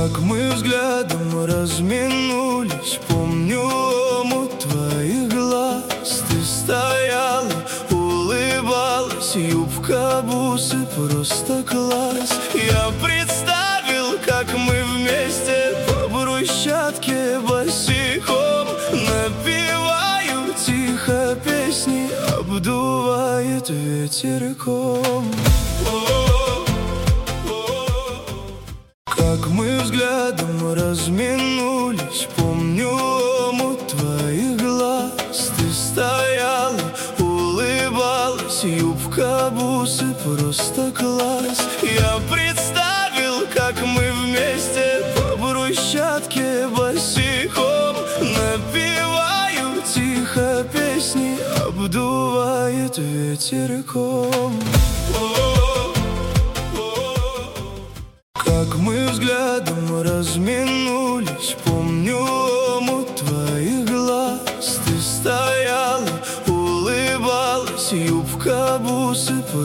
Как мы взглядом разминулись, помню омут твоих глаз. Ты стояла, улыбалась, юбка, бусы, просто класс. Я представил, как мы вместе по брусчатке босиком. Напеваю тихо песни, обдувает ветерком. Как мы взглядом разминулись, помню омут твоих глаз. Ты стояла, улыбалась, юбка, бусы, просто класс. Я представил, как мы вместе по брусчатке босиком. Напеваю тихо песни, обдувает ветерком. Как мы взглядом разминулись, помню омут твоих глаз. Ты стояла, улыбалась, юбка, бусы,